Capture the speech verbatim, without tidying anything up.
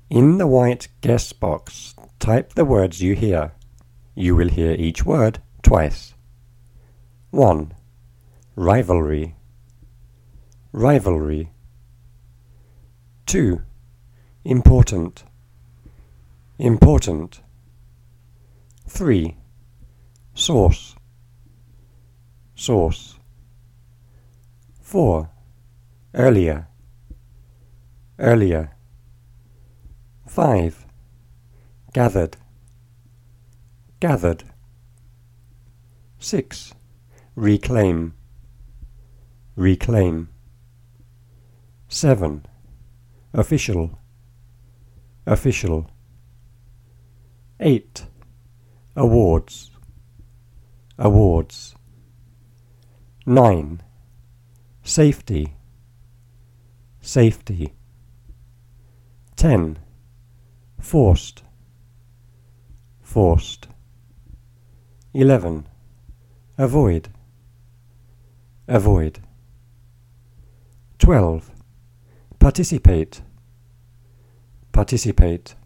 In the white guess box, type the words you hear. You will hear each word twice. one. Rivalry. Rivalry. two. Important. Important. three. Source. Source. four. Earlier. Earlier. five. Gathered. Gathered. six. Reclaim. Reclaim. seven. Official. Official. eight. Awards. Awards. nine. Safety. Safety. ten. Forced. Forced. eleven. Avoid. Avoid. twelve. Participate. Participate.